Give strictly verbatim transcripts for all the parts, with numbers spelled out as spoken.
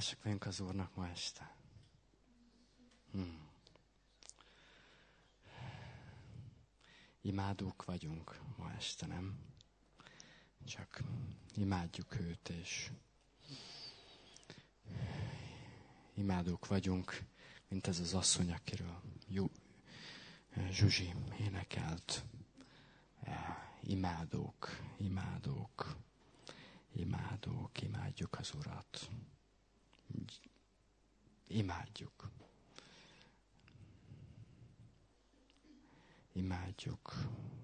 Hálásak vagyunk az Úrnak ma este. Hmm. Imádók vagyunk ma este, nem? Csak imádjuk őt, és imádók vagyunk, mint ez az asszony, akiről Jó, Zsuzsi énekelt. Imádók, imádók, imádók, imádjuk az Urat. Imádjuk. Imádjuk.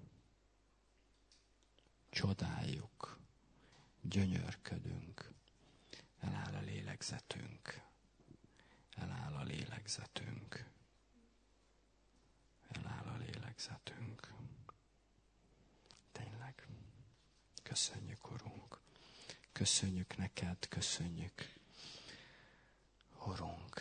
Csodáljuk. Gyönyörködünk. Eláll a lélegzetünk. Eláll a lélegzetünk. Eláll a lélegzetünk. Tényleg. Köszönjük, Urunk. Köszönjük neked, köszönjük. Urunk,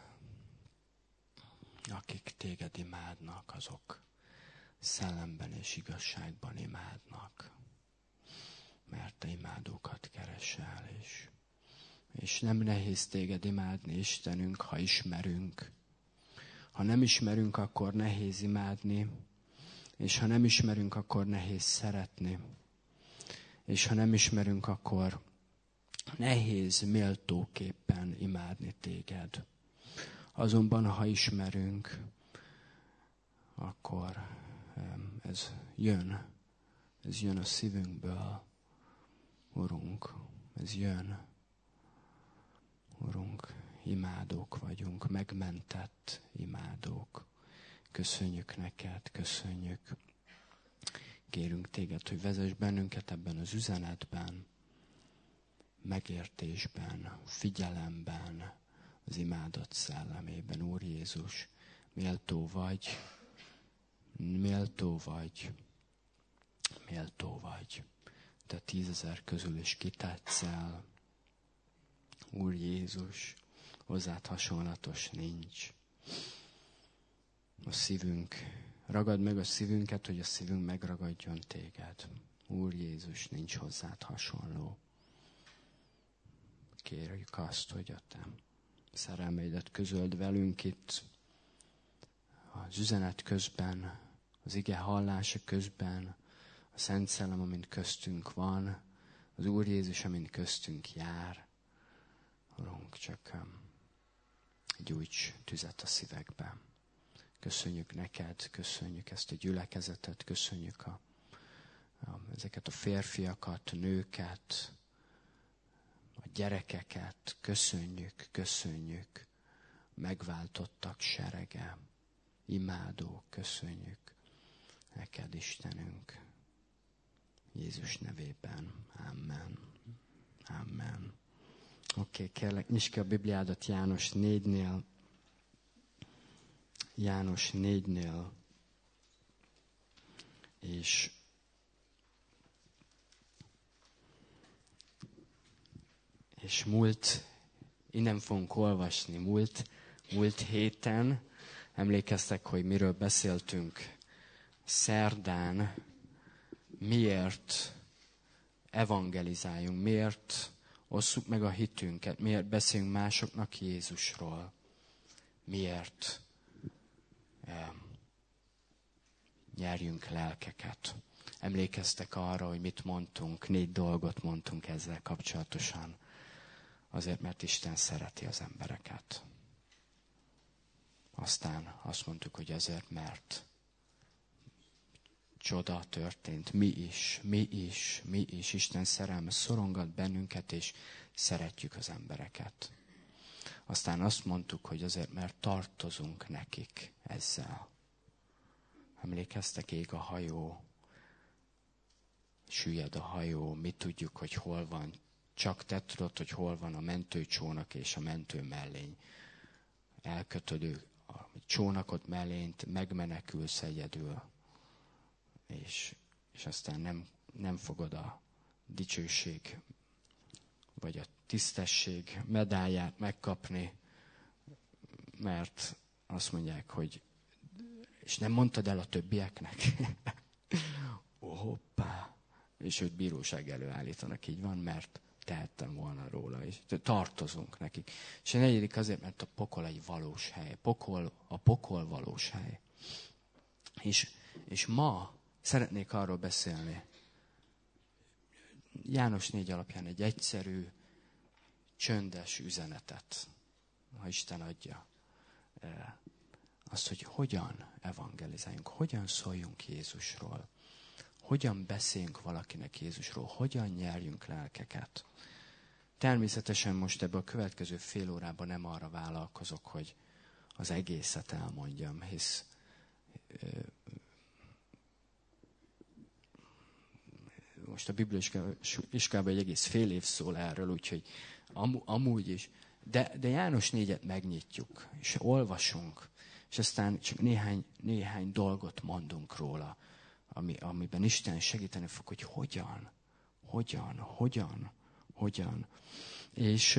akik téged imádnak, azok szellemben és igazságban imádnak. Mert te imádókat keresel, és, és nem nehéz téged imádni, Istenünk, ha ismerünk. Ha nem ismerünk, akkor nehéz imádni, és ha nem ismerünk, akkor nehéz szeretni. És ha nem ismerünk, akkor nehéz méltóképpen imádni téged. Azonban, ha ismerünk, akkor ez jön. Ez jön a szívünkből. Urunk, ez jön. Urunk, imádók vagyunk, megmentett imádók. Köszönjük neked, köszönjük. Kérünk téged, hogy vezess bennünket ebben az üzenetben, megértésben, figyelemben, az imádat szellemében. Úr Jézus, méltó vagy, méltó vagy, méltó vagy. Te tízezer közül is kitetszel. Úr Jézus, hozzád hasonlatos nincs. A szívünk, ragad meg a szívünket, hogy a szívünk megragadjon téged. Úr Jézus, nincs hozzád hasonló. Kérjük azt, hogy a te szerelmeidet közöld velünk itt az üzenet közben, az ige hallása közben, a Szent Szellem, amint köztünk van, az Úr Jézus, amint köztünk jár. Urunk, csak gyújts tüzet a szívekbe. Köszönjük neked, köszönjük ezt a gyülekezetet, köszönjük a, a, ezeket a férfiakat, nőket, a gyerekeket, köszönjük, köszönjük, megváltottak serege, imádók, köszönjük neked, Istenünk. Jézus nevében. Amen. Amen. Oké, okay, kérlek, nyisd ki a Bibliádat János négynél. János négynél. És és múlt, innen fogunk olvasni, múlt, múlt héten, emlékeztek, hogy miről beszéltünk szerdán, miért evangelizáljunk, miért osszuk meg a hitünket, miért beszélünk másoknak Jézusról, miért eh, nyerjünk lelkeket. Emlékeztek arra, hogy mit mondtunk, négy dolgot mondtunk ezzel kapcsolatosan. Azért, mert Isten szereti az embereket. Aztán azt mondtuk, hogy azért, mert csoda történt. Mi is, mi is, mi is. Isten szerelme szorongat bennünket, és szeretjük az embereket. Aztán azt mondtuk, hogy azért, mert tartozunk nekik ezzel. Emlékeztek, ég a hajó, süllyed a hajó, mi tudjuk, hogy hol van. Csak te tudod, hogy hol van a mentőcsónak és a mentő mellény. Elkötöd a csónakot mellényt, megmenekülsz egyedül. És, és aztán nem, nem fogod a dicsőség, vagy a tisztesség medálját megkapni, mert azt mondják, hogy és nem mondtad el a többieknek. Ó, hoppá! És őt bíróság elő állítanak, így van, mert tehettem volna róla, és tartozunk nekik. És a negyedik azért, mert a pokol egy valós hely. Pokol, a pokol valós hely. És, és ma szeretnék arról beszélni, János négy alapján egy egyszerű, csöndes üzenetet, ha Isten adja. Azt, hogy hogyan evangelizáljunk, hogyan szóljunk Jézusról, hogyan beszéljünk valakinek Jézusról, hogyan nyerjünk lelkeket. Természetesen most ebben a következő fél órában nem arra vállalkozok, hogy az egészet elmondjam, hisz most a Biblia iskolában egy egész fél év szól erről, úgyhogy amúgy is. De, de János négyet megnyitjuk, és olvasunk, és aztán csak néhány, néhány dolgot mondunk róla, ami, amiben Isten segíteni fog, hogy hogyan, hogyan, hogyan, hogyan. És,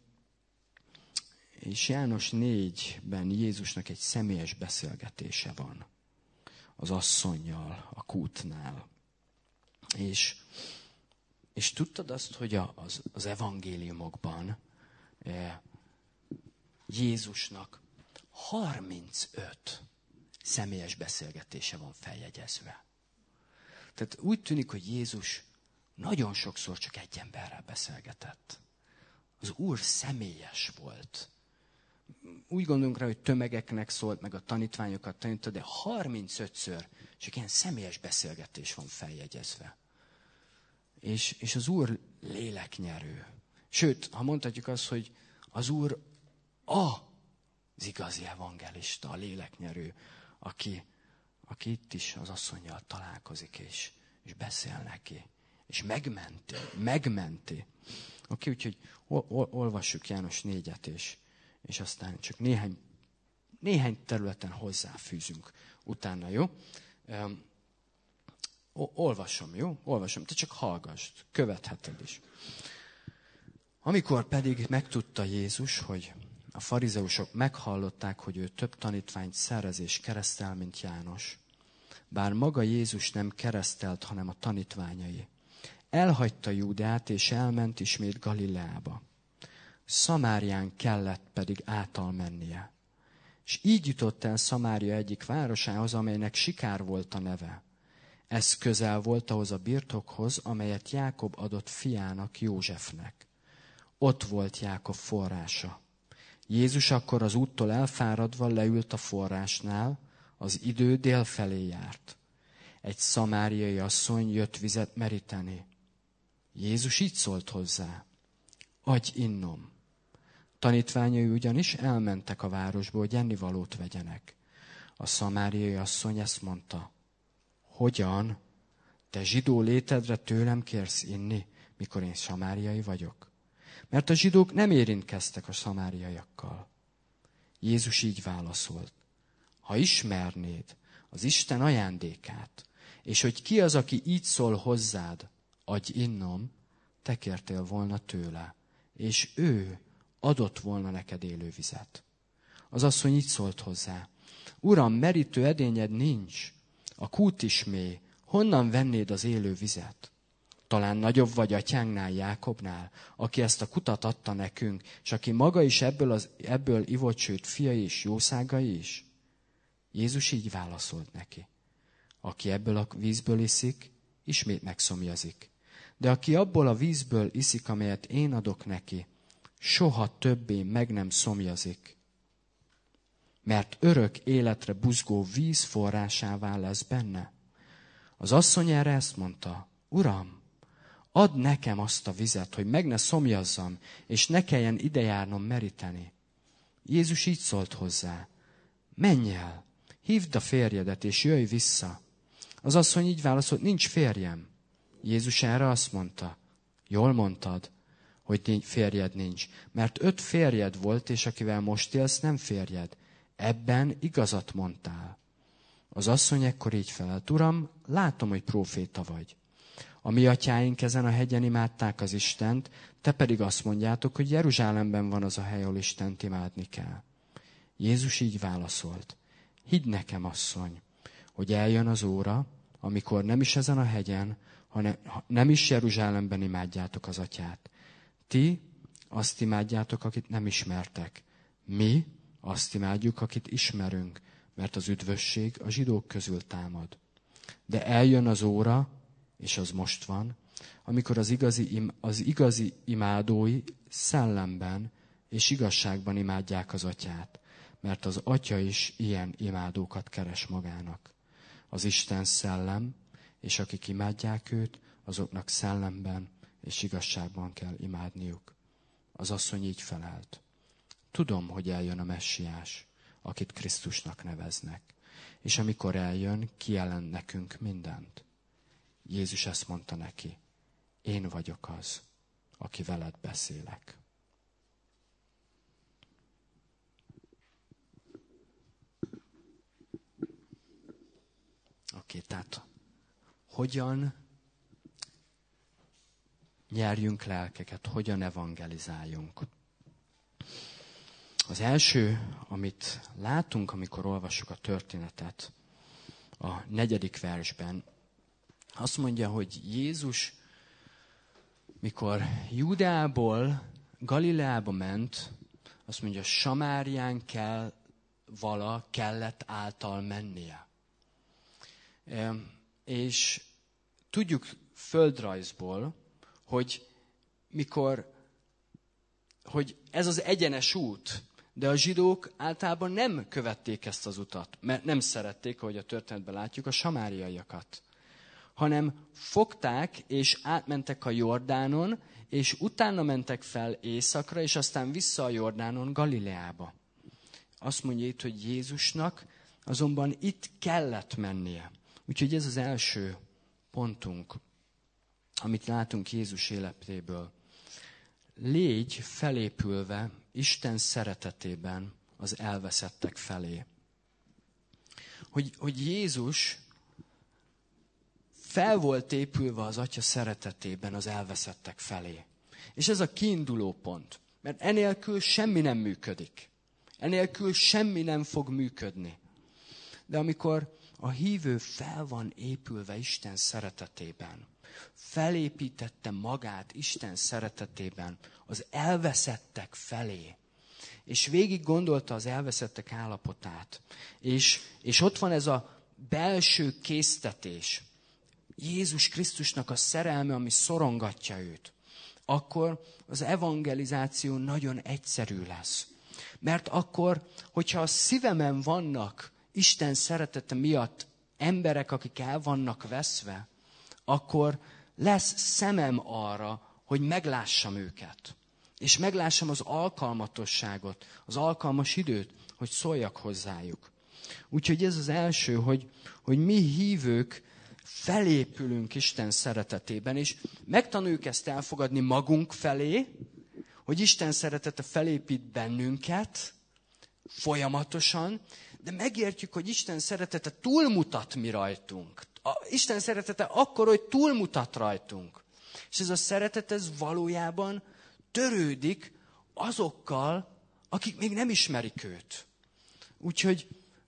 és János négyben Jézusnak egy személyes beszélgetése van az asszonnyal, a kútnál. És, és tudtad azt, hogy az, az evangéliumokban eh, Jézusnak harmincöt személyes beszélgetése van feljegyezve. Tehát úgy tűnik, hogy Jézus nagyon sokszor csak egy emberrel beszélgetett. Az Úr személyes volt. Úgy gondolunk rá, hogy tömegeknek szólt, meg a tanítványokat tanította, de harmincötször csak ilyen személyes beszélgetés van feljegyezve. És, és az Úr léleknyerő. Sőt, ha mondhatjuk azt, hogy az Úr az igazi evangelista, a léleknyerő, aki, aki itt is az asszonnyal találkozik, és, és beszél neki. És megmenti, megmenti. Oké, úgyhogy ol, ol, olvassuk János négyet, és, és aztán csak néhány, néhány területen hozzáfűzünk utána, jó? Um, Olvasom, jó? Olvasom. Te csak hallgassd. Követheted is. Amikor pedig megtudta Jézus, hogy a farizeusok meghallották, hogy ő több tanítványt szerez és keresztel, mint János, bár maga Jézus nem keresztelt, hanem a tanítványai, elhagyta Júdeát, és elment ismét Galileába. Szamárián kellett pedig átal mennie. És így jutott el Szamária egyik városához, amelynek Sikár volt a neve. Ez közel volt ahhoz a birtokhoz, amelyet Jákob adott fiának, Józsefnek. Ott volt Jákob forrása. Jézus akkor az úttól elfáradva leült a forrásnál, az idő dél felé járt. Egy szamáriai asszony jött vizet meríteni. Jézus így szólt hozzá: adj innom. Tanítványai ugyanis elmentek a városba, hogy ennivalót vegyenek. A szamáriai asszony ezt mondta: hogyan? Te zsidó létedre tőlem kérsz inni, mikor én samáriai vagyok? Mert a zsidók nem érintkeztek a szamáriaiakkal. Jézus így válaszolt: ha ismernéd az Isten ajándékát, és hogy ki az, aki így szól hozzád, adj innom, te kértél volna tőle, és ő adott volna neked élő vizet. Az asszony így szólt hozzá: Uram, merítő edényed nincs, a kút is mély, honnan vennéd az élő vizet? Talán nagyobb vagy atyánknál, Jákobnál, aki ezt a kutat adta nekünk, és aki maga is ebből, az, ebből ivott, sőt fiai és jószágai is? Jézus így válaszolt neki: aki ebből a vízből iszik, ismét megszomjazik. De aki abból a vízből iszik, amelyet én adok neki, soha többé meg nem szomjazik. Mert örök életre buzgó víz forrásává lesz benne. Az asszony erre ezt mondta: Uram, add nekem azt a vizet, hogy meg ne szomjazzam, és ne kelljen idejárnom meríteni. Jézus így szólt hozzá: menj el, hívd a férjedet, és jöjj vissza. Az asszony így válaszolt: nincs férjem. Jézus erre azt mondta: jól mondtad, hogy férjed nincs, mert öt férjed volt, és akivel most élsz, nem férjed. Ebben igazat mondtál. Az asszony ekkor így felelt: Uram, látom, hogy próféta vagy. A mi atyáink ezen a hegyen imádták az Istent, te pedig azt mondjátok, hogy Jeruzsálemben van az a hely, ahol Istent imádni kell. Jézus így válaszolt: hidd nekem, asszony, hogy eljön az óra, amikor nem is ezen a hegyen, hanem nem is Jeruzsálemben imádjátok az atyát. Ti azt imádjátok, akit nem ismertek. Mi azt imádjuk, akit ismerünk, mert az üdvösség a zsidók közül támad. De eljön az óra, és az most van, amikor az igazi, az igazi imádói szellemben és igazságban imádják az Atyát, mert az Atya is ilyen imádókat keres magának. Az Isten szellem, és akik imádják őt, azoknak szellemben és igazságban kell imádniuk. Az asszony így felelt. Tudom, hogy eljön a Messiás, akit Krisztusnak neveznek, és amikor eljön, kijelent nekünk mindent. Jézus ezt mondta neki, én vagyok az, aki veled beszélek. Oké, tehát hogyan nyerjünk lelkeket, hogyan evangelizáljunk? Az első, amit látunk, amikor olvassuk a történetet, a negyedik versben, azt mondja, hogy Jézus, mikor Judeából Galileába ment, azt mondja, Samárián kell vala, kellett által mennie. E, és tudjuk földrajzból, hogy mikor, hogy ez az egyenes út, de a zsidók általában nem követték ezt az utat, mert nem szerették, ahogy a történetben látjuk, a samáriaiakat, hanem fogták és átmentek a Jordánon, és utána mentek fel északra, és aztán vissza a Jordánon Galileába. Azt mondja itt, hogy Jézusnak azonban itt kellett mennie. Úgyhogy ez az első pontunk, amit látunk Jézus életéből. Légy felépülve Isten szeretetében az elveszettek felé. Hogy, hogy Jézus fel volt épülve az Atya szeretetében az elveszettek felé. És ez a kiinduló pont. Mert enélkül semmi nem működik. Enélkül semmi nem fog működni. De amikor a hívő fel van épülve Isten szeretetében, felépítette magát Isten szeretetében az elveszettek felé, és végig gondolta az elveszettek állapotát, és, és ott van ez a belső késztetés, Jézus Krisztusnak a szerelme, ami szorongatja őt, akkor az evangelizáció nagyon egyszerű lesz. Mert akkor, hogyha a szívemen vannak Isten szeretete miatt emberek, akik el vannak veszve, akkor lesz szemem arra, hogy meglássam őket. És meglássam az alkalmatosságot, az alkalmas időt, hogy szóljak hozzájuk. Úgyhogy ez az első, hogy, hogy mi hívők felépülünk Isten szeretetében, és megtanuljuk ezt elfogadni magunk felé, hogy Isten szeretete felépít bennünket folyamatosan, de megértjük, hogy Isten szeretete túlmutat mi rajtunk. A Isten szeretete akkor, hogy túlmutat rajtunk. És ez a szeretet, ez valójában törődik azokkal, akik még nem ismerik őt. Úgyhogy,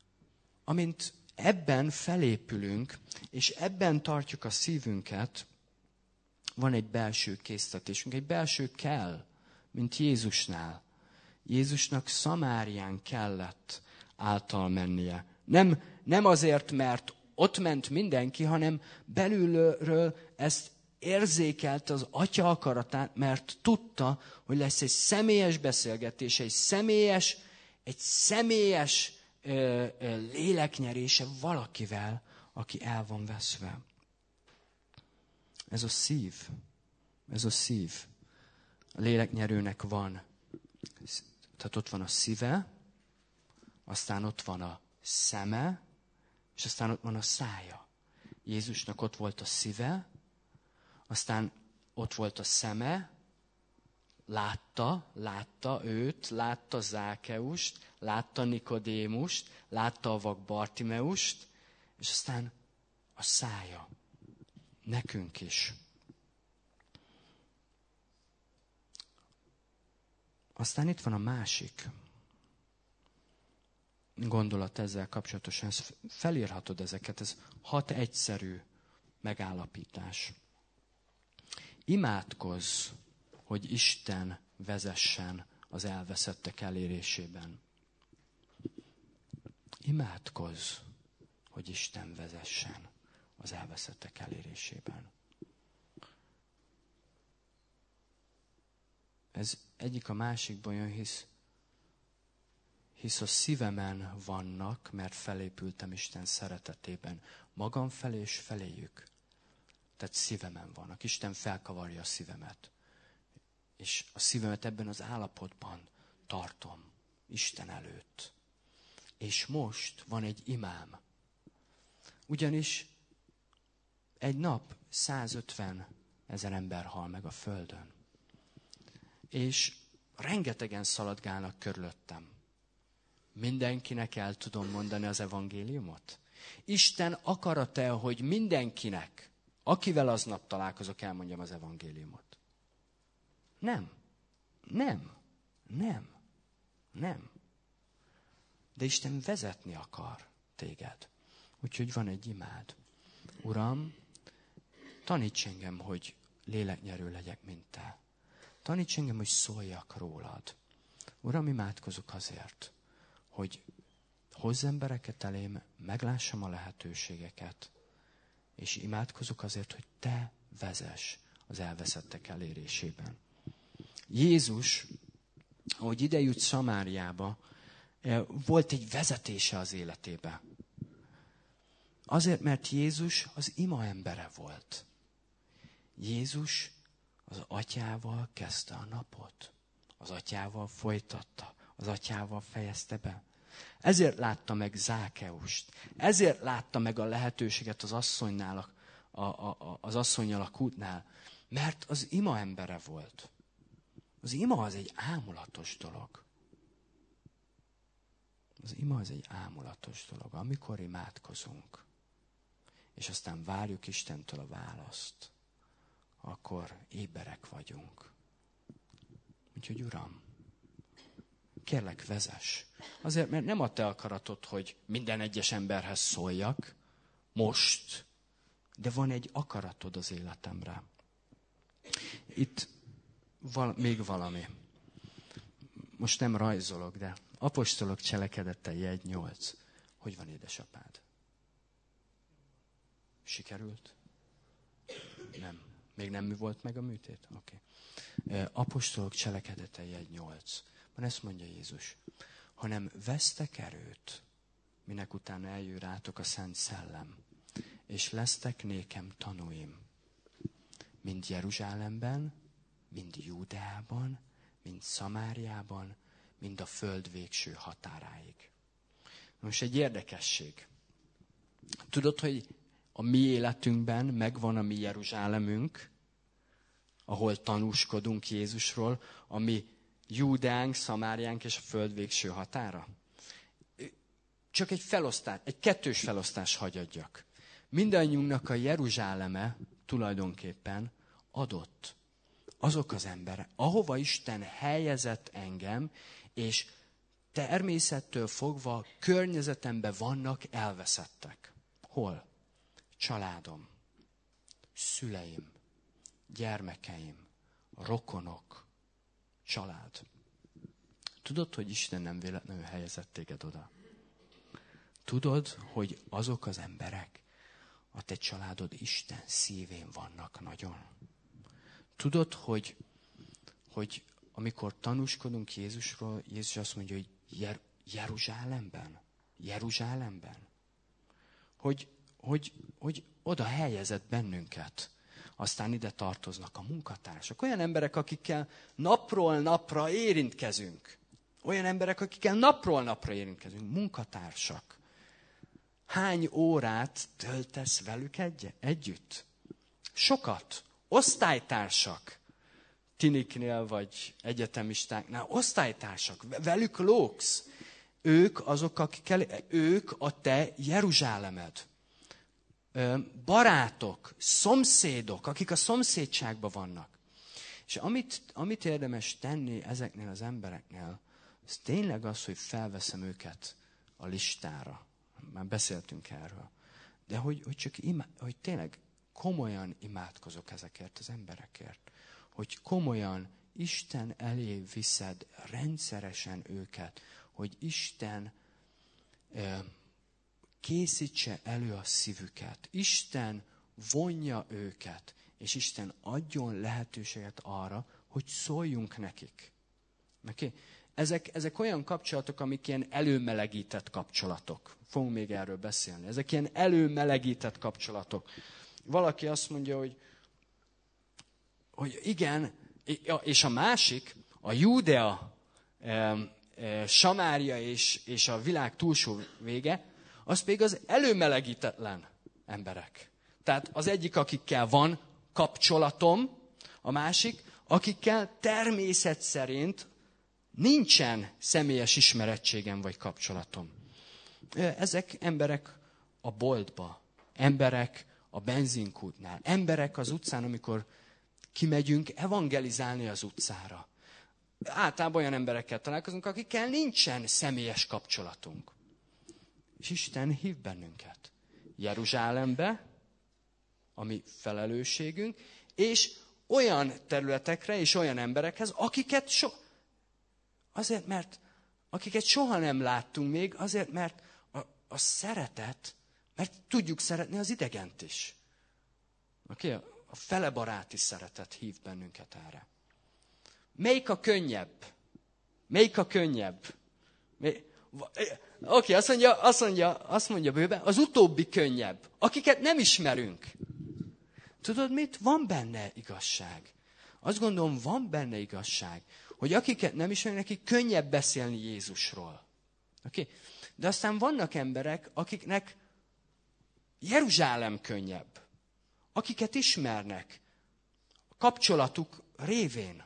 amint ebben felépülünk, és ebben tartjuk a szívünket, van egy belső késztetésünk, egy belső kell, mint Jézusnál. Jézusnak Szamárián kellett által mennie. Nem, nem azért, mert ott ment mindenki, hanem belülről ezt érzékelte az Atya akaratát, mert tudta, hogy lesz egy személyes beszélgetés, egy személyes, egy személyes ö, ö, léleknyerése valakivel, aki el van veszve. Ez a szív. Ez a szív. A léleknyerőnek van. Tehát ott van a szíve, aztán ott van a szeme, és aztán ott van a szája. Jézusnak ott volt a szíve, aztán ott volt a szeme, látta, látta őt, látta Zákeust, látta Nikodémust, látta a vak Bartimeust, és aztán a szája. Nekünk is. Aztán itt van a másik gondolat ezzel kapcsolatosan. Felírhatod ezeket, ez hat egyszerű megállapítás. Imádkozz hogy Isten vezessen az elveszettek elérésében. Imádkozz, hogy Isten vezessen az elveszettek elérésében. Ez egyik a másikban jön, hisz, hisz a szívemen vannak, mert felépültem Isten szeretetében. Magam felé és feléjük. Tehát szívemen vannak. Isten felkavarja a szívemet. És a szívemet ebben az állapotban tartom Isten előtt. És most van egy imám. Ugyanis egy nap százötven ezer ember hal meg a földön. És rengetegen szaladgálnak körülöttem. Mindenkinek el tudom mondani az evangéliumot? Isten akarata, hogy mindenkinek, akivel aznap találkozok, elmondjam az evangéliumot? Nem. Nem. Nem. Nem. De Isten vezetni akar téged. Úgyhogy van egy imád. Uram, taníts engem, hogy léleknyerő legyek, mint te. Taníts engem, hogy szóljak rólad. Uram, imádkozok azért, hogy hozz embereket elém, meglássam a lehetőségeket, és imádkozok azért, hogy te vezess az elveszettek elérésében. Jézus, ahogy ide jut Szamáriába, volt egy vezetése az életébe. Azért, mert Jézus az ima embere volt. Jézus az atyával kezdte a napot. Az atyával folytatta. Az atyával fejezte be. Ezért látta meg Zákeust. Ezért látta meg a lehetőséget az asszonynál, a, a, a, az asszonnyal a kútnál. Mert az ima embere volt. Az ima az egy ámulatos dolog. Az ima az egy ámulatos dolog. Amikor imádkozunk, és aztán várjuk Istentől a választ, akkor éberek vagyunk. Úgyhogy Uram, kérlek, vezess. Azért, mert nem a te akaratod, hogy minden egyes emberhez szóljak, most, de van egy akaratod az életemre. Itt val- még valami. Most nem rajzolok, de apostolok cselekedetei egy nyolc. Hogy van édesapád? Sikerült? Nem. Még nem mi volt meg a műtét? Oké. Okay. Apostolok cselekedetei egy nyolc. Van ezt mondja Jézus. Hanem vesztek erőt, minek utána eljön rátok a Szent Szellem, és lesztek nékem tanúim. Mind Jeruzsálemben, mind Júdeában, mind Szamáriában, mind a föld végső határáig. Most egy érdekesség. Tudod, hogy a mi életünkben megvan a mi Jeruzsálemünk, ahol tanúskodunk Jézusról, a mi Júdeánk, Szamáriánk és a föld végső határa? Csak egy felosztás, egy kettős felosztás hagyadjak. Mindannyiunknak a Jeruzsáleme tulajdonképpen adott. Azok az emberek, ahova Isten helyezett engem, és természettől fogva környezetemben vannak elveszettek. Hol? Családom, szüleim, gyermekeim, rokonok, család. Tudod, hogy Isten nem véletlenül helyezett téged oda? Tudod, hogy azok az emberek, a te családod Isten szívén vannak nagyon? Tudod, hogy, hogy amikor tanúskodunk Jézusról, Jézus azt mondja, hogy Jer- Jeruzsálemben, Jeruzsálemben, hogy, hogy, hogy oda helyezett bennünket. Aztán ide tartoznak a munkatársak. Olyan emberek, akikkel napról napra érintkezünk. Olyan emberek, akikkel napról napra érintkezünk. Munkatársak. Hány órát töltesz velük egy- együtt? Sokat. Osztálytársak. Tiniknél vagy egyetemistáknál. Osztálytársak. Velük lógsz. Ők azok, akikkel, ők a te Jeruzsálemed. Barátok, szomszédok, akik a szomszédságban vannak. És amit, amit érdemes tenni ezeknél az embereknél, az tényleg az, hogy felveszem őket a listára. Már beszéltünk erről. De hogy, hogy csak imá, hogy tényleg komolyan imádkozok ezekért az emberekért. hogy komolyan Isten elé viszed rendszeresen őket, hogy Isten készítse elő a szívüket. Isten vonja őket, és Isten adjon lehetőséget arra, hogy szóljunk nekik. Okay? Ezek, ezek olyan kapcsolatok, amik ilyen előmelegített kapcsolatok. Fogunk még erről beszélni. Ezek ilyen előmelegített kapcsolatok. Valaki azt mondja, hogy, hogy igen, és a másik, a Júdea, Samária és, és a világ túlsó vége, az pedig az előmelegítetlen emberek. Tehát az egyik, akikkel van kapcsolatom, a másik, akikkel természet szerint nincsen személyes ismerettségem vagy kapcsolatom. Ezek emberek a boltba, emberek a benzinkútnál, emberek az utcán, amikor kimegyünk evangelizálni az utcára. Általában olyan emberekkel találkozunk, akikkel nincsen személyes kapcsolatunk. És Isten hív bennünket Jeruzsálembe, ami felelősségünk, és olyan területekre és olyan emberekhez, akiket so... azért, mert akiket soha nem láttunk még, azért, mert a, a szeretet, mert tudjuk szeretni az idegent is. Okay? A felebaráti szeretet hív bennünket erre. Melyik a könnyebb? Melyik a könnyebb? Oké, okay, azt mondja, azt mondja, azt mondja bőven, az utóbbi könnyebb. Akiket nem ismerünk. Tudod mit? Van benne igazság. Azt gondolom, van benne igazság, hogy akiket nem ismerünk, nekik könnyebb beszélni Jézusról. Okay? De aztán vannak emberek, akiknek Jeruzsálem könnyebb. Akiket ismernek. A kapcsolatuk révén.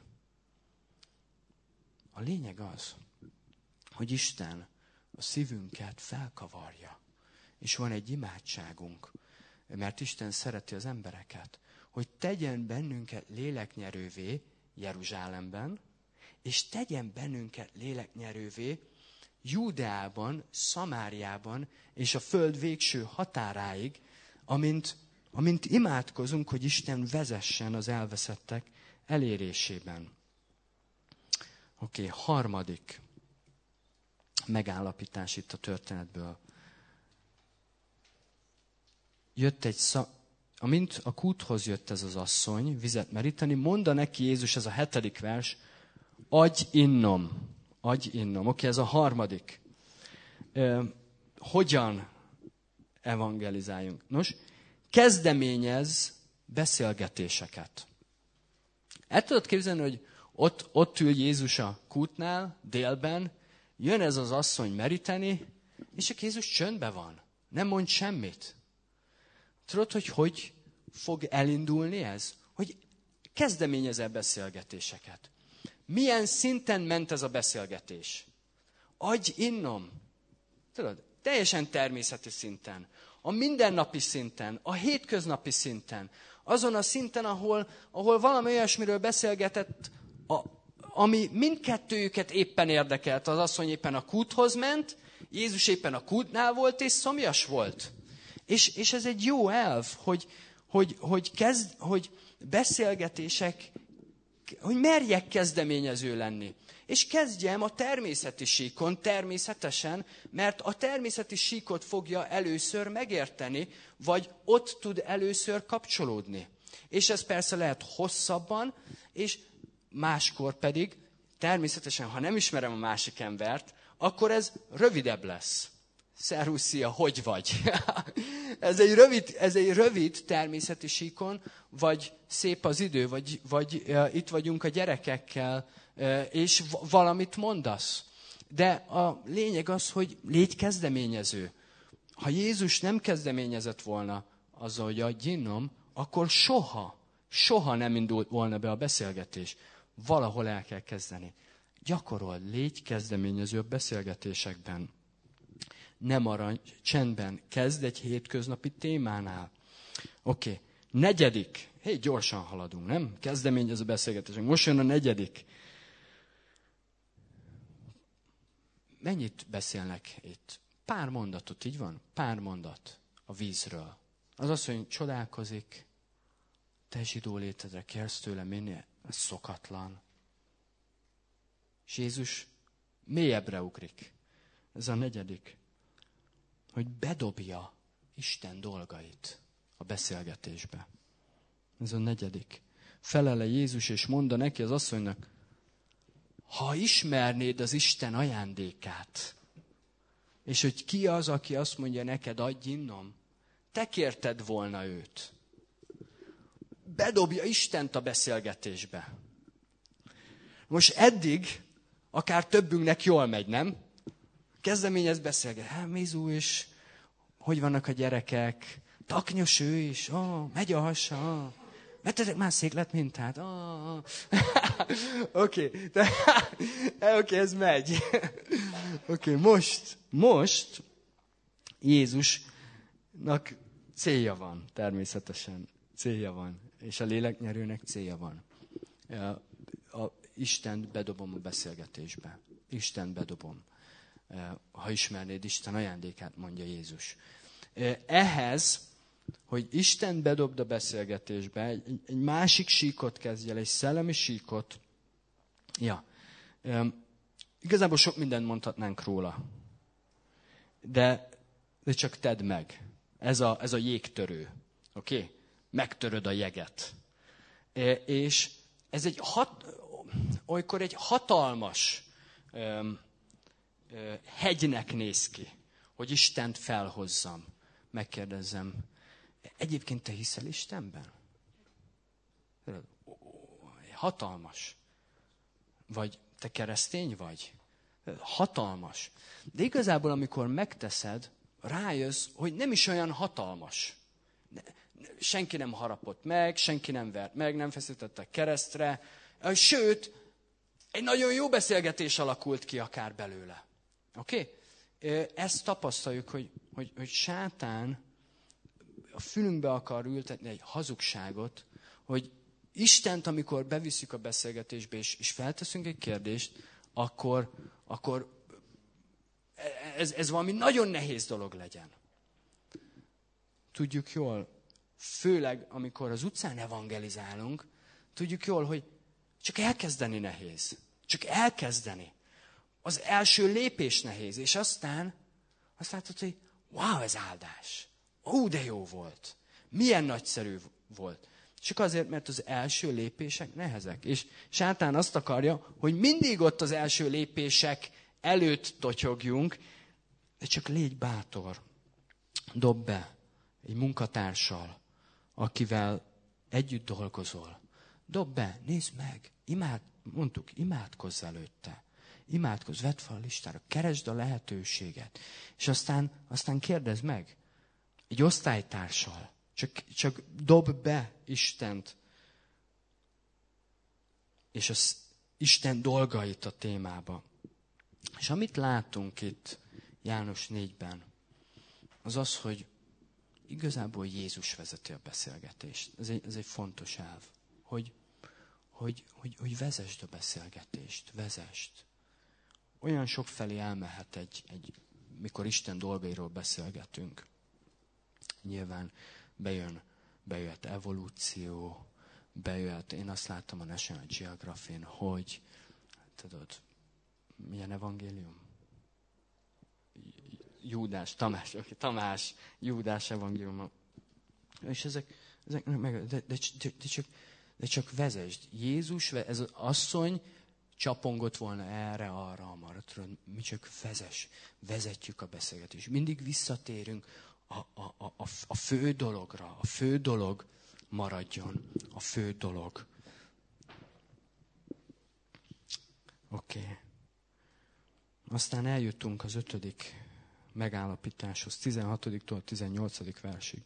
A lényeg az, hogy Isten a szívünket felkavarja. És van egy imádságunk, mert Isten szereti az embereket, hogy tegyen bennünket léleknyerővé Jeruzsálemben, és tegyen bennünket léleknyerővé Júdeában, Szamáriában, és a föld végső határáig, amint, amint imádkozunk, hogy Isten vezessen az elveszettek elérésében. Oké, okay, harmadik megállapítás itt a történetből. Jött egy szak, amint a kúthoz jött ez az asszony, vizet meríteni, mondta neki Jézus, ez a hetedik vers, adj innom, adj innom. Oké, okay, ez a harmadik. E, hogyan evangelizáljunk? Nos, kezdeményez beszélgetéseket. El tudod képzelni, hogy ott, ott ül Jézus a kútnál, délben, jön ez az asszony meríteni, és a Jézus csöndben van. Nem mond semmit. Tudod, hogy hogy fog elindulni ez? Hogy kezdeményez-e beszélgetéseket. Milyen szinten ment ez a beszélgetés? Adj innom. Tudod, teljesen természeti szinten. A mindennapi szinten, a hétköznapi szinten. Azon a szinten, ahol, ahol valami olyasmiről beszélgetett, a, ami mindkettőjüket éppen érdekelt. Az asszony éppen a kúthoz ment, Jézus éppen a kútnál volt, és szomjas volt. És, és ez egy jó elv, hogy, hogy, hogy, kezd, hogy beszélgetések, hogy merjek kezdeményező lenni. És kezdjem a természeti síkon, természetesen, mert a természeti síkot fogja először megérteni, vagy ott tud először kapcsolódni. És ez persze lehet hosszabban, és máskor pedig, természetesen, ha nem ismerem a másik embert, akkor ez rövidebb lesz. Szervusz, szia, hogy vagy? ez, egy rövid, ez egy rövid természeti síkon, vagy szép az idő, vagy, vagy uh, itt vagyunk a gyerekekkel, uh, és v- valamit mondasz. De a lényeg az, hogy légy kezdeményező. Ha Jézus nem kezdeményezett volna azzal, hogy adj innom, akkor soha, soha nem indult volna be a beszélgetés. Valahol el kell kezdeni. Gyakorold, légy kezdeményező a beszélgetésekben. Nem maradj csendben. Kezd egy hétköznapi témánál. Oké. Okay. Negyedik. Hé, gyorsan haladunk, nem? Kezdeményező beszélgetésünk. Most jön a negyedik. Mennyit beszélnek itt? Pár mondatot, így van? Pár mondat a vízről. Az azt mondja, hogy csodálkozik, te zsidó létedre kérsz tőle minél. Ez szokatlan. És Jézus mélyebbre ugrik. Ez a negyedik. Hogy bedobja Isten dolgait a beszélgetésbe. Ez a negyedik. Felele Jézus, és mondta neki az asszonynak, ha ismernéd az Isten ajándékát, és hogy ki az, aki azt mondja neked, adj innom, te kérted volna őt. Bedobja Istent a beszélgetésbe. Most eddig akár többünknek jól megy, nem? Kezdeményez beszélgetni. Hát Mizu is, hogy vannak a gyerekek? Taknyos ő is, oh, megy a hasa. Oh. Vettetek már széklet mintát? Oh. Oké, okay. okay, ez megy. Oké, okay, most, most Jézusnak célja van, természetesen. Célja van. És a léleknyerőnek célja van. A, a Istent bedobom a beszélgetésbe. Istent bedobom. Ha ismernéd Isten ajándékát, mondja Jézus. Ehhez, hogy Isten bedobd a beszélgetésbe, egy, egy másik síkot kezdj el, egy szellemi síkot. Ja. Igazából sok mindent mondhatnánk róla. De, de csak tedd meg. Ez a, ez a jégtörő. Oké? Okay? Megtöröd a jeget. És ez egy hat, olykor egy hatalmas öm, ö, hegynek néz ki, hogy Istent felhozzam. Megkérdezzem, egyébként te hiszel Istenben? Hatalmas. Vagy te keresztény vagy? Hatalmas. De igazából, amikor megteszed, rájössz, hogy nem is olyan hatalmas. Senki nem harapott meg, senki nem vert meg, nem feszítettek keresztre. Sőt, egy nagyon jó beszélgetés alakult ki akár belőle. Oké? Okay? Ezt tapasztaljuk, hogy, hogy, hogy sátán a fülünkbe akar ültetni egy hazugságot, hogy Istent, amikor beviszük a beszélgetésbe, és, és felteszünk egy kérdést, akkor, akkor ez, ez valami nagyon nehéz dolog legyen. Tudjuk jól, főleg amikor az utcán evangelizálunk, tudjuk jól, hogy csak elkezdeni nehéz. Csak elkezdeni. Az első lépés nehéz, és aztán azt látod, hogy wow, ez áldás. Ó, de jó volt. Milyen nagyszerű volt. Csak azért, mert az első lépések nehezek. És sátán azt akarja, hogy mindig ott az első lépések előtt totyogjunk, de csak légy bátor. Dob be egy munkatársal, akivel együtt dolgozol. Dob be, nézd meg, imád, mondtuk, imádkozz előtte. Imádkozz, vedd fel a listára, keresd a lehetőséget. És aztán, aztán kérdezd meg, egy osztálytársal, csak, csak dob be Istent, és az Isten dolgait a témába. És amit látunk itt János négyben, az az, hogy igazából Jézus vezeti a beszélgetést. Ez egy, ez egy fontos elv, hogy, hogy, hogy, hogy vezesd a beszélgetést, vezesd. Olyan sok felé elmehet egy, egy, mikor Isten dolgairól beszélgetünk. Nyilván bejön, bejöhet evolúció, bejöhet, én azt láttam a National Geography-n, hogy, tudod, milyen evangélium? Júdás, Tamás, okay, Tamás, Júdás evangélium. És ezek, ezek meg, de, de, de, de, csak, de csak vezesd. Jézus, ez az asszony csapongott volna erre, arra, amarra. Tudod, mi csak vezes, vezetjük a beszélgetést. Mindig visszatérünk a, a, a, a fő dologra. A fő dolog maradjon. A fő dolog. Oké. Okay. Aztán eljutunk az ötödik megállapításhoz, tizenhatodiktól tizennyolcadik versig.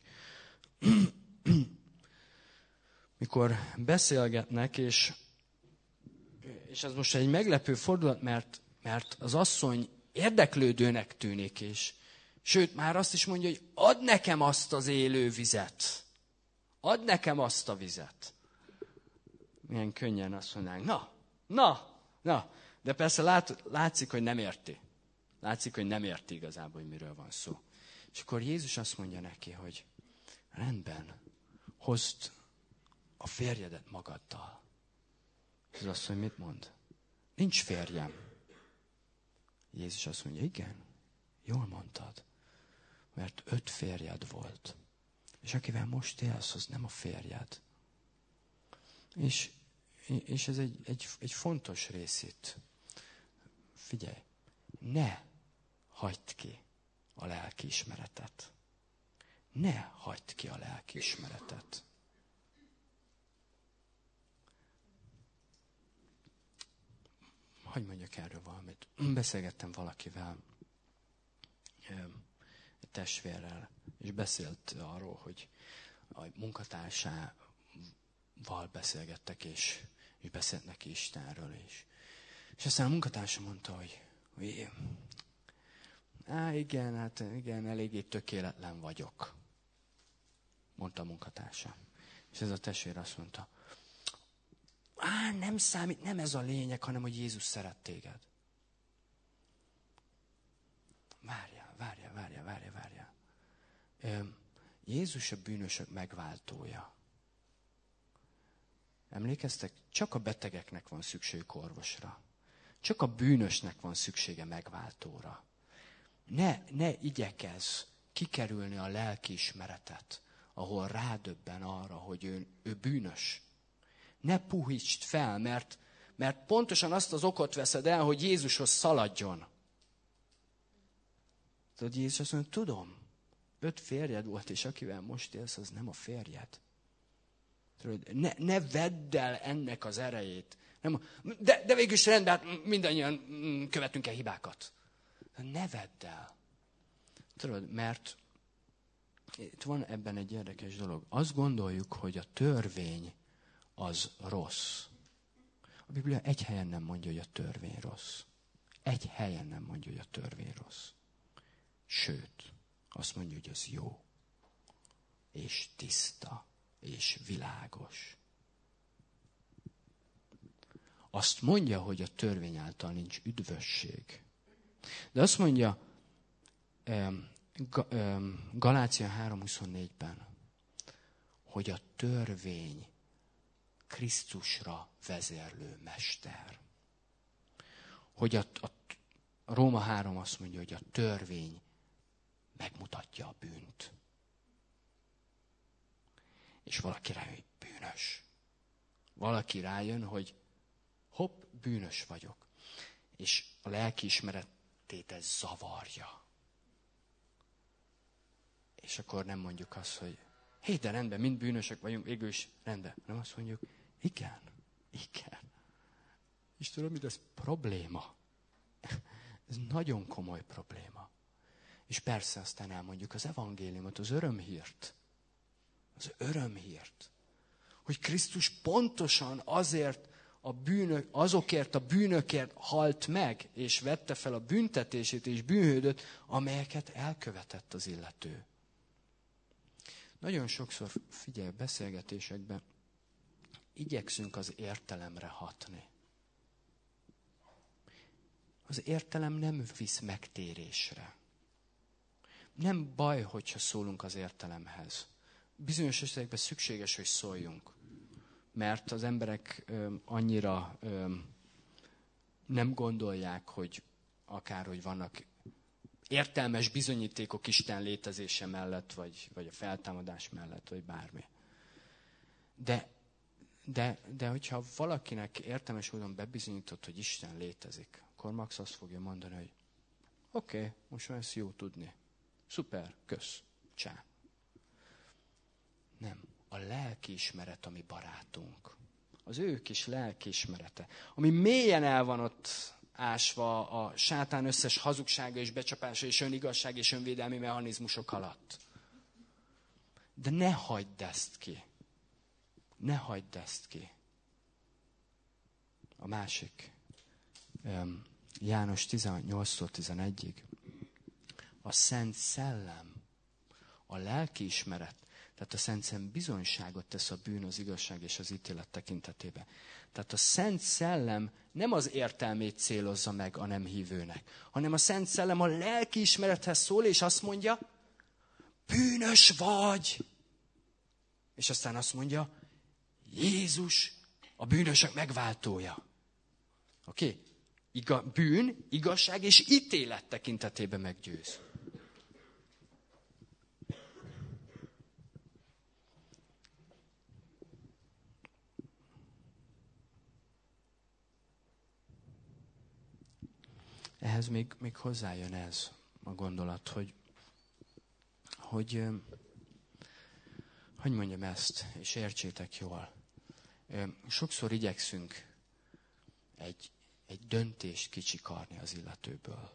Mikor beszélgetnek, és, és ez most egy meglepő fordulat, mert, mert az asszony érdeklődőnek tűnik, és sőt, már azt is mondja, hogy add nekem azt az élő vizet. Add nekem azt a vizet. Milyen könnyen azt mondanánk, na, na, na. De persze lát, látszik, hogy nem érti. Látszik, hogy nem érti igazából, hogy miről van szó. És akkor Jézus azt mondja neki, hogy rendben, hozd a férjedet magaddal. Az asszony mit mond? Nincs férjem. Jézus azt mondja, igen, jól mondtad. Mert öt férjed volt. És akivel most élsz, az nem a férjed. És, és ez egy, egy, egy fontos rész itt. Figyelj, ne hagyd ki a lelkiismeretet. Ne hagyd ki a lelkiismeretet. Hadd mondjak erről valamit. Beszélgettem valakivel, egy testvérrel, és beszélt arról, hogy a munkatársával beszélgettek, és, és beszélt neki Istenről is. És aztán a munkatársa mondta, hogy, hogy á, igen, hát igen, eléggé tökéletlen vagyok, mondta a munkatársa. És ez a testvér azt mondta, á, nem számít, nem ez a lényeg, hanem hogy Jézus szeret téged. Várjál, várjál, várjál, várjál, várjál. Jézus a bűnösök megváltója. Emlékeztek? Csak a betegeknek van szükségük orvosra. Csak a bűnösnek van szüksége megváltóra. Ne, ne igyekezz kikerülni a lelkiismeretet, ahol rádöbben arra, hogy ő, ő bűnös. Ne puhítsd fel, mert, mert pontosan azt az okot veszed el, hogy Jézushoz szaladjon. Tudod, Jézus azt mondja, tudom, öt férjed volt, és akivel most élsz, az nem a férjed. Tudod, ne, ne vedd el ennek az erejét. Nem, de, de végül is rendben, hát mindannyian követünk el hibákat. Ne vedd el. Tudod, mert itt van ebben egy érdekes dolog. Azt gondoljuk, hogy a törvény az rossz. A Biblia egy helyen nem mondja, hogy a törvény rossz. Egy helyen nem mondja, hogy a törvény rossz. Sőt, azt mondja, hogy az jó. És tiszta. És világos. Azt mondja, hogy a törvény által nincs üdvösség. De azt mondja Galácia három huszonnégyben, hogy a törvény Krisztusra vezérlő mester. Hogy a, a, a Róma három azt mondja, hogy a törvény megmutatja a bűnt. És valaki rájön, hogy bűnös. Valaki rájön, hogy hopp, bűnös vagyok. És a lelkiismeretét ez zavarja. És akkor nem mondjuk azt, hogy hé, de rendben, mind bűnösök vagyunk, végül is rendben. Nem azt mondjuk, igen, igen. És tudom, hogy ez probléma. Ez nagyon komoly probléma. És persze aztán elmondjuk az evangéliumot, az örömhírt. Az örömhírt. Hogy Krisztus pontosan azért a bűnök, azokért a bűnökért halt meg, és vette fel a büntetését és bűnhődött, amelyeket elkövetett az illető. Nagyon sokszor, figyelj, beszélgetésekben igyekszünk az értelemre hatni. Az értelem nem visz megtérésre. Nem baj, hogyha szólunk az értelemhez. Bizonyos esetekben szükséges, hogy szóljunk. Mert az emberek ö, annyira ö, nem gondolják, hogy akárhogy vannak értelmes bizonyítékok Isten létezése mellett, vagy, vagy a feltámadás mellett, vagy bármi. De, de, de hogyha valakinek értelmes módon bebizonyított, hogy Isten létezik, akkor Max azt fogja mondani, hogy oké, okay, most már ezt jó tudni. Szuper, kösz, csá. Nem. A lelkiismeret a mi barátunk. Az ő kis lelkiismerete. Ami mélyen el van ott ásva a sátán összes hazugsága és becsapása és önigazság és önvédelmi mechanizmusok alatt. De ne hagyd ezt ki. Ne hagyd ezt ki. A másik. János tizennyolctól tizenegyig. A Szent Szellem, a lelkiismeret, tehát a Szent Szellem bizonyságot tesz a bűn, az igazság és az ítélet tekintetében. Tehát a Szent Szellem nem az értelmét célozza meg a nem hívőnek, hanem a Szent Szellem a lelkiismerethez szól, és azt mondja, bűnös vagy. És aztán azt mondja, Jézus a bűnösök megváltója. Oké? Okay? Iga, bűn, igazság és ítélet tekintetében meggyőz. Ehhez még, még hozzájön ez a gondolat, hogy, hogy, hogy mondjam ezt, és értsétek jól. Sokszor igyekszünk egy, egy döntést kicsikarni az illetőből.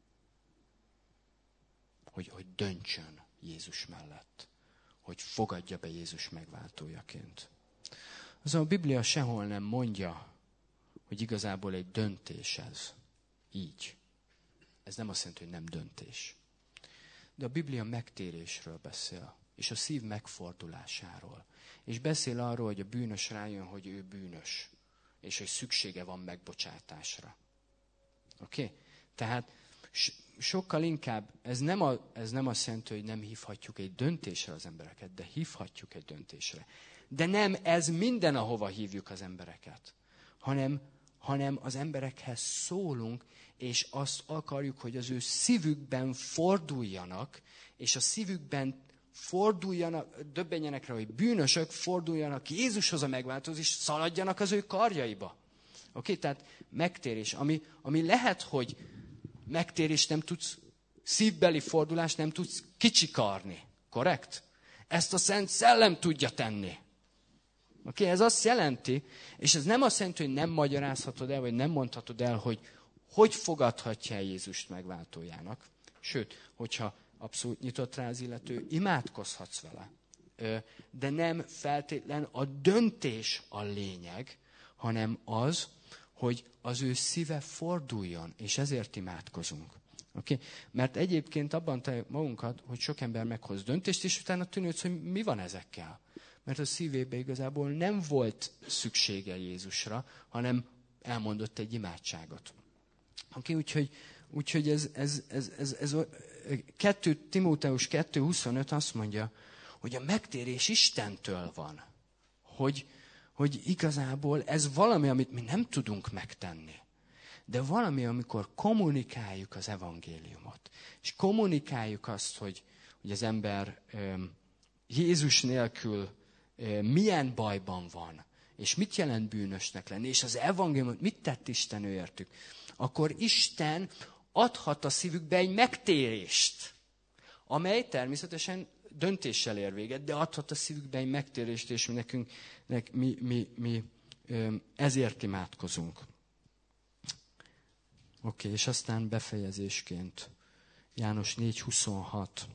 Hogy, hogy döntsön Jézus mellett. Hogy fogadja be Jézus megváltójaként. Azon a Biblia sehol nem mondja, hogy igazából egy döntés ez. Így. Ez nem azt jelenti, hogy nem döntés. De a Biblia megtérésről beszél, és a szív megfordulásáról. És beszél arról, hogy a bűnös rájön, hogy ő bűnös, és hogy szüksége van megbocsátásra. Oké? Okay? Tehát sokkal inkább, ez nem, a, ez nem azt jelenti, hogy nem hívhatjuk egy döntésre az embereket, de hívhatjuk egy döntésre. De nem ez minden, ahova hívjuk az embereket, hanem, hanem az emberekhez szólunk, és azt akarjuk, hogy az ő szívükben forduljanak, és a szívükben forduljanak, döbbenjenek rá, hogy bűnösök forduljanak Jézushoz a megváltóhoz, és szaladjanak az ő karjaiba. Oké, okay? Tehát megtérés, ami, ami lehet, hogy megtérés nem tudsz, szívbeli fordulást nem tudsz kicsikarni. Korrekt? Ezt a Szent Szellem tudja tenni. Oké, okay? Ez azt jelenti, és ez nem azt jelenti, hogy nem magyarázhatod el, vagy nem mondhatod el, hogy hogy fogadhatja el Jézust megváltójának. Sőt, hogyha abszolút nyitott rá az illető, imádkozhatsz vele. De nem feltétlen a döntés a lényeg, hanem az, hogy az ő szíve forduljon, és ezért imádkozunk. Okay? Mert egyébként abban találjuk magunkat, hogy sok ember meghoz döntést, és utána tűnődsz, hogy mi van ezekkel. Mert a szívébe igazából nem volt szüksége Jézusra, hanem elmondott egy imádságot. Okay? Úgyhogy, úgyhogy ez, ez, ez, ez, ez, ez kettő Timóteus kettő huszonöt azt mondja, hogy a megtérés Istentől van. Hogy, hogy igazából ez valami, amit mi nem tudunk megtenni. De valami, amikor kommunikáljuk az evangéliumot. És kommunikáljuk azt, hogy, hogy az ember um, Jézus nélkül um, milyen bajban van. És mit jelent bűnösnek lenni. És az evangéliumot mit tett Isten értük. Akkor Isten adhat a szívükbe egy megtérést, amely természetesen döntéssel ér véget, de adhat a szívükbe egy megtérést, és mi nekünk, nek, mi, mi, mi ezért imádkozunk. Oké, okay, és aztán befejezésként János négy huszonhat.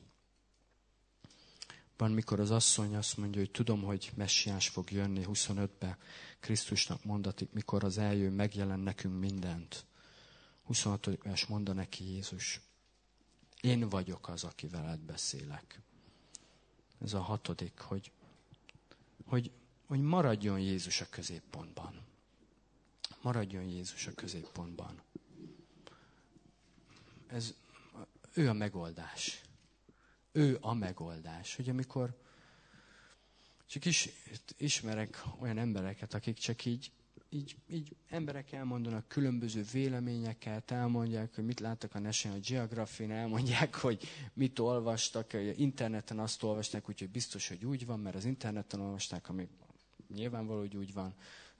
Van, mikor az asszony azt mondja, hogy tudom, hogy messiás fog jönni, huszonötben Krisztusnak mondatik, mikor az eljön, megjelen nekünk mindent. huszonhatodik vers mondta neki Jézus, én vagyok az, aki veled beszélek. Ez a hatodik, hogy, hogy, hogy maradjon Jézus a középpontban. Maradjon Jézus a középpontban. Ez, ő a megoldás. Ő a megoldás. Hogy amikor csak is, ismerek olyan embereket, akik csak így Így, így emberek elmondanak különböző véleményeket, elmondják, hogy mit láttak a National Geographic-n, elmondják, hogy mit olvastak, hogy interneten azt olvasták, úgyhogy biztos, hogy úgy van, mert az interneten olvasták, ami nyilvánvaló, hogy úgy van.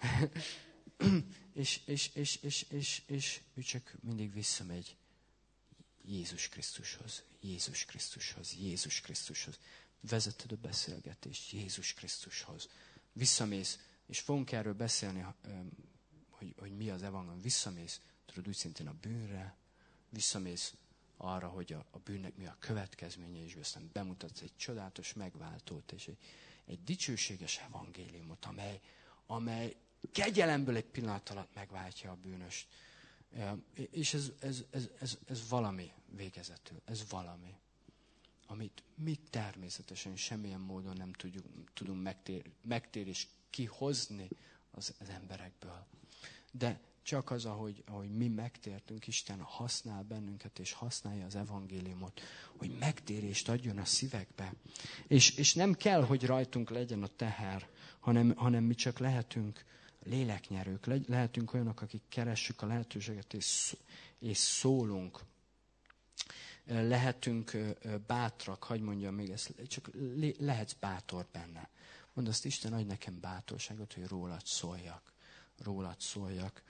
és, és, és, és, és, és ő csak mindig visszamegy Jézus Krisztushoz, Jézus Krisztushoz, Jézus Krisztushoz. Vezeted a beszélgetést Jézus Krisztushoz. Visszamész, és fogunk erről beszélni, hogy, hogy mi az evangélium. Visszamész, tudod, úgy szintén a bűnre, visszamész arra, hogy a, a bűnnek mi a következménye, és aztán bemutatsz egy csodálatos megváltót, és egy, egy dicsőséges evangéliumot, amely, amely kegyelemből egy pillanat alatt megváltja a bűnöst. És ez, ez, ez, ez, ez valami végezetül, ez valami, amit mi természetesen semmilyen módon nem tudjuk, tudunk megtér, megtérés kihozni az, az emberekből. De csak az, ahogy, ahogy mi megtértünk, Isten használ bennünket, és használja az evangéliumot, hogy megtérést adjon a szívekbe. És, és nem kell, hogy rajtunk legyen a teher, hanem, hanem mi csak lehetünk, léleknyerők, Le- lehetünk olyanok, akik keressük a lehetőséget és, és szólunk. Lehetünk bátrak, hadd mondjam még ezt, csak lehetsz bátor benne. Mondd azt, Isten, adj nekem bátorságot, hogy rólad szóljak. Rólad szóljak.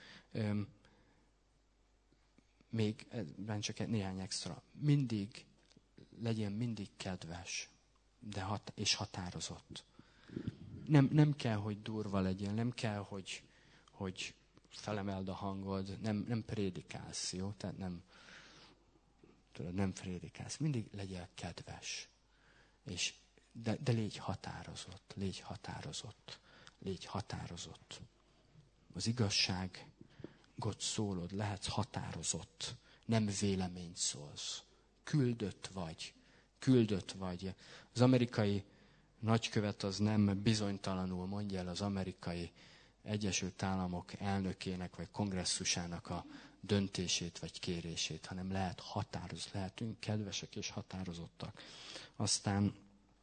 Még ebben csak néhány extra. Mindig, legyen mindig kedves, de hat, és határozott. Nem, nem kell, hogy durva legyen, nem kell, hogy, hogy felemeld a hangod, nem, nem prédikálsz, jó? Tehát nem, tudod, nem prédikálsz. Mindig legyél kedves. És, de, de légy határozott, légy határozott, légy határozott. Az igazságot szólod, lehetsz határozott, nem véleményt szólsz. Küldött vagy, küldött vagy. Az amerikai nagykövet az nem bizonytalanul mondja el az amerikai Egyesült Államok elnökének vagy kongresszusának a döntését vagy kérését, hanem lehet határozott, lehetünk kedvesek és határozottak. Aztán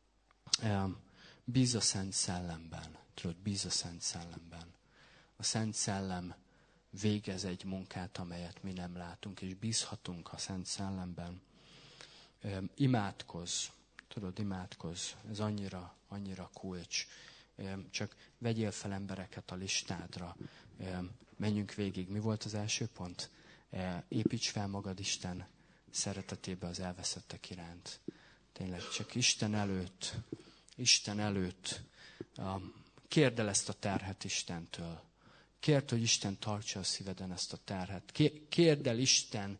bíz a Szent Szellemben. Tudod, bíz a Szent Szellemben. A Szent Szellem végez egy munkát, amelyet mi nem látunk, és bízhatunk a Szent Szellemben. Imádkozz. Tudod, imádkozz. Ez annyira, annyira kulcs. Csak vegyél fel embereket a listádra. Menjünk végig. Mi volt az első pont? Építs fel magad Isten szeretetébe az elveszettek iránt. Tényleg csak Isten előtt, Isten előtt kérd el ezt a terhet Istentől. Kérd, hogy Isten tartsa a szíveden ezt a terhet. Kérd el Isten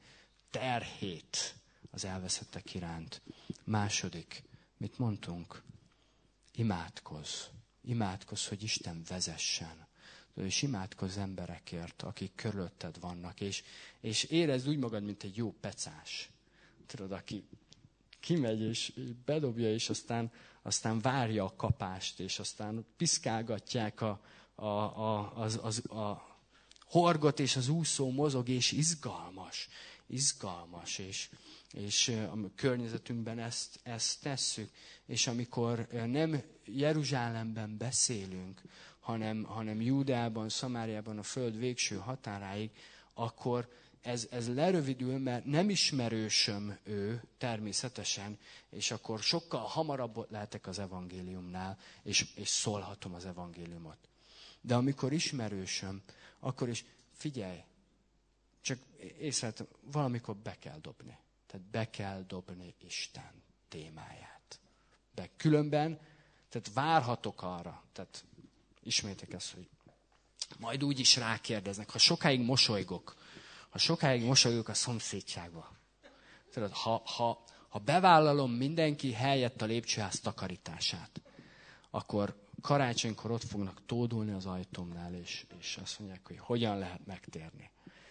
terhét az elveszettek iránt. Második, mit mondtunk? Imádkozz. Imádkozz, hogy Isten vezessen. És imádkozz emberekért, akik körülötted vannak. És, és érezd úgy magad, mint egy jó pecás. Tudod, aki kimegy és bedobja, és aztán, aztán várja a kapást, és aztán piszkálgatják a, a, a, az, az, a horgot, és az úszó mozog, és izgalmas. Izgalmas, és, és a környezetünkben ezt, ezt tesszük. És amikor nem Jeruzsálemben beszélünk, hanem, hanem Júdeában, Szamáriában, a föld végső határáig, akkor ez, ez lerövidül, mert nem ismerősöm ő természetesen, és akkor sokkal hamarabb lehetek az evangéliumnál, és, és szólhatom az evangéliumot. De amikor ismerősöm, akkor is figyelj, csak észrevettem, valamikor be kell dobni. Tehát be kell dobni Isten témáját. De különben, tehát várhatok arra, tehát ismétek ezt, hogy majd úgy is rákérdeznek, ha sokáig mosolygok, ha sokáig mosolygok a szomszédságba. Tudod, ha, ha, ha bevállalom mindenki helyett a lépcsőház takarítását, akkor karácsonykor ott fognak tódulni az ajtómnál, és, és azt mondják, hogy hogyan lehet megtérni.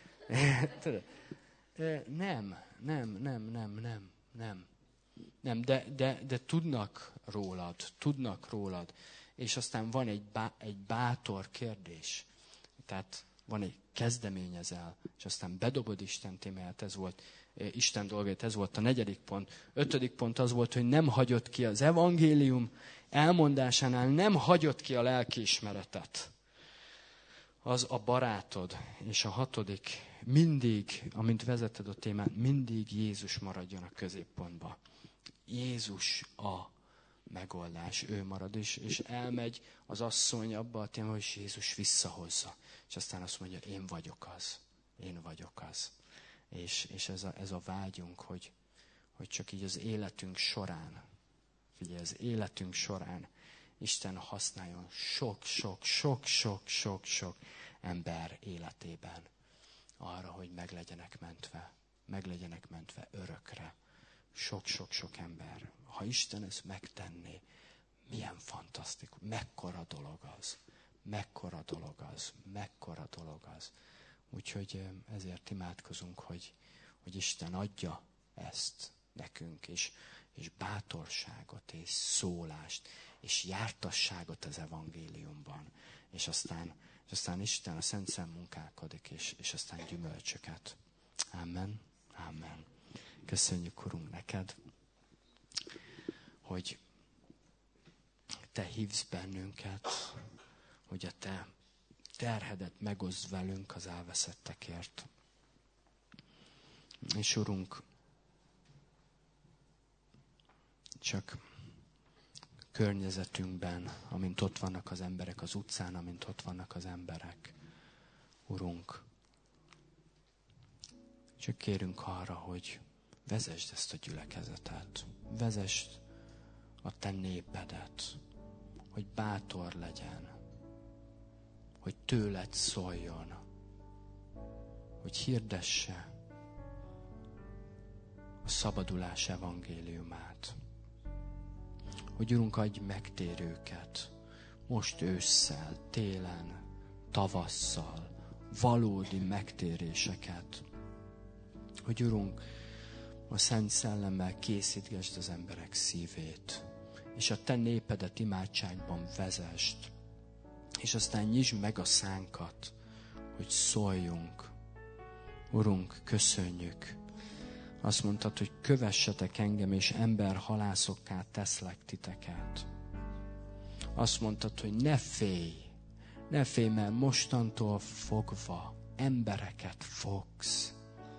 Tudod, nem, nem, nem, nem, nem, nem. Nem, de, de, de tudnak rólad, tudnak rólad. És aztán van egy, bá, egy bátor kérdés. Tehát van egy kezdeményezel, és aztán bedobod Isten témáját, ez volt Isten dolgait, ez volt a negyedik pont. Ötödik pont az volt, hogy nem hagyott ki az evangélium elmondásánál, nem hagyott ki a lelkiismeretet. Az a barátod. És a hatodik, mindig, amint vezeted a témát, mindig Jézus maradjon a középpontba. Jézus a megoldás, ő marad, és, és elmegy az asszony abba a témába, hogy Jézus visszahozza. És aztán azt mondja, én vagyok az, én vagyok az. És, és ez, a, ez a vágyunk, hogy, hogy csak így az életünk során, figyelj, az életünk során Isten használjon sok, sok, sok, sok, sok, sok ember életében arra, hogy meg legyenek mentve, meg legyenek mentve örökre. Sok-sok-sok ember. Ha Isten ezt megtenné, milyen fantasztikus, mekkora dolog az, mekkora dolog az, mekkora dolog az. Úgyhogy ezért imádkozunk, hogy, hogy Isten adja ezt nekünk, és, és bátorságot, és szólást, és jártasságot az evangéliumban. És aztán, és aztán Isten a Szent Szem munkálkodik, és, és aztán gyümölcsöket. Amen. Amen. Köszönjük, Urunk, neked, hogy te hívsz bennünket, hogy a te terhedet megoszd velünk az elveszettekért. És Urunk, csak környezetünkben, amint ott vannak az emberek az utcán, amint ott vannak az emberek, Urunk, csak kérünk arra, hogy vezesd ezt a gyülekezetet, vezesd a te népedet, hogy bátor legyen, hogy tőled szóljon, hogy hirdesse a szabadulás evangéliumát. Hogy Urunk, adj megtérőket, most ősszel, télen, tavasszal, valódi megtéréseket. Hogy Urunk, a Szent Szellemmel készítgesd az emberek szívét, és a te népedet imádságban vezesd, és aztán nyisd meg a szánkat, hogy szóljunk. Urunk, köszönjük. Azt mondtad, hogy kövessetek engem, és emberhalászokká teszlek titeket. Azt mondtad, hogy ne félj, ne félj, mert mostantól fogva embereket fogsz.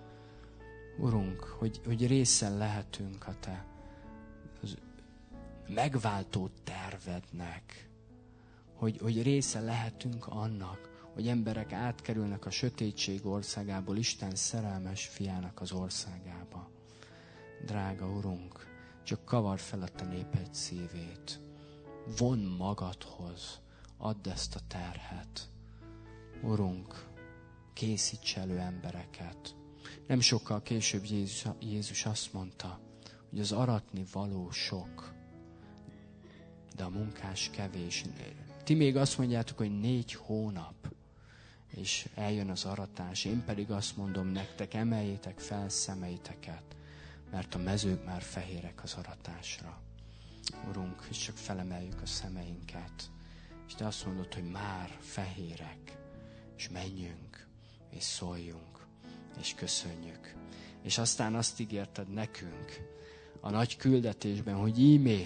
Urunk, hogy, hogy részen lehetünk a te az megváltó tervednek, hogy, hogy része lehetünk annak, hogy emberek átkerülnek a sötétség országából Isten szerelmes fiának az országába. Drága Urunk, csak kavar fel a te néped szívét. Von magadhoz, add ezt a terhet. Urunk, készíts elő embereket. Nem sokkal később Jézus, Jézus azt mondta, hogy az aratni való sok, de a munkás kevés. Ti még azt mondjátok, hogy négy hónap, és eljön az aratás. Én pedig azt mondom nektek, emeljétek fel szemeiteket, mert a mezők már fehérek az aratásra. Urunk, és csak felemeljük a szemeinket, és te azt mondod, hogy már fehérek, és menjünk, és szóljunk, és köszönjük. És aztán azt ígérted nekünk a nagy küldetésben, hogy ímé,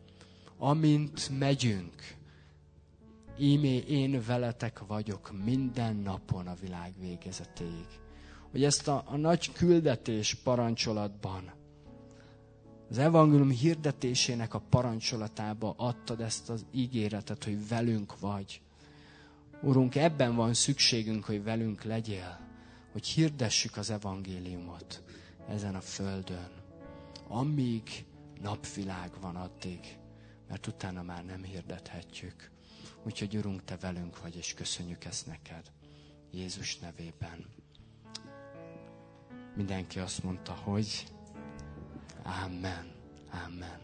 amint megyünk, ímé én veletek vagyok minden napon a világ végezetéig. Hogy ezt a, a nagy küldetés parancsolatban, az evangélium hirdetésének a parancsolatába adtad ezt az ígéretet, hogy velünk vagy. Urunk, ebben van szükségünk, hogy velünk legyél, hogy hirdessük az evangéliumot ezen a földön. Amíg napvilág van, addig, mert utána már nem hirdethetjük. Úgyhogy Urunk, te velünk vagy, és köszönjük ezt neked. Jézus nevében. Mindenki azt mondta, hogy Amen. Amen.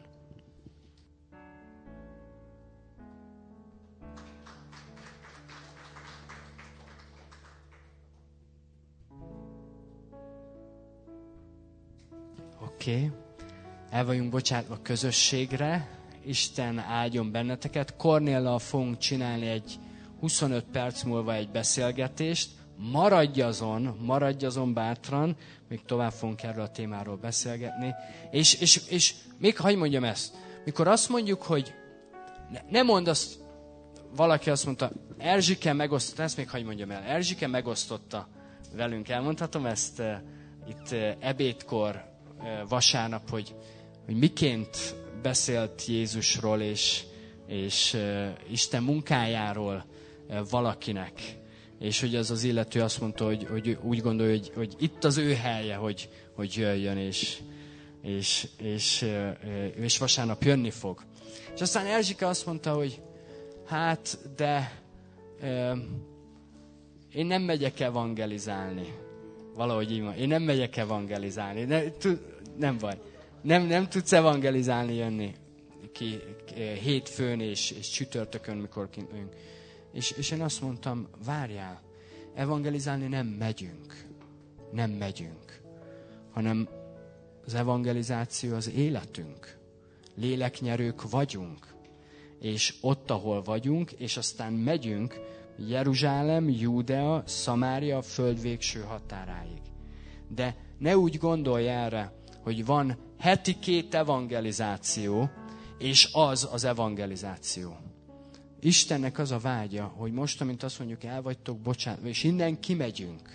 Oké. Okay. El vagyunk bocsátva közösségre. Isten áldjon benneteket. Kornéllal fogunk csinálni egy huszonöt perc múlva egy beszélgetést. Maradj azon, maradj azon bátran, még tovább fogunk erről a témáról beszélgetni. És, és, és még hagyj mondjam ezt, mikor azt mondjuk, hogy ne, ne mondd azt, valaki azt mondta, Erzsike megosztotta, ezt még hagyj mondjam el, Erzsike megosztotta velünk, elmondhatom ezt uh, itt uh, ebédkor, uh, vasárnap, hogy, hogy miként beszélt Jézusról és, és uh, Isten munkájáról uh, valakinek. És hogy az az illető azt mondta, hogy, hogy úgy gondolja, hogy, hogy itt az ő helye, hogy, hogy jöjjön, és, és, és, és vasárnap jönni fog. És aztán Erzsike azt mondta, hogy hát, de euh, én nem megyek evangelizálni. Valahogy így van. Én nem megyek evangelizálni. Ne, nem baj. Nem, nem tudsz evangelizálni jönni ki hétfőn és, és csütörtökön, mikor kint vagyunk. És, és én azt mondtam, várjál, evangelizálni nem megyünk, nem megyünk, hanem az evangelizáció az életünk. Léleknyerők vagyunk, és ott, ahol vagyunk, és aztán megyünk Jeruzsálem, Júdea, Szamária, föld végső határáig. De ne úgy gondolj erre, hogy van heti két evangelizáció, és az az evangelizáció. Istennek az a vágya, hogy most, amint azt mondjuk, el vagytok bocsánatva, és innen kimegyünk.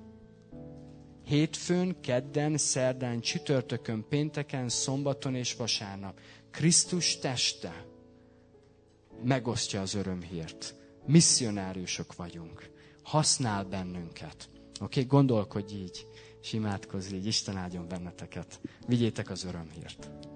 Hétfőn, kedden, szerdán, csütörtökön, pénteken, szombaton és vasárnap Krisztus teste megosztja az örömhírt. Misszionáriusok vagyunk. Használ bennünket. Oké, okay? Gondolkodj így, és imádkozz így. Isten áldjon benneteket. Vigyétek az örömhírt.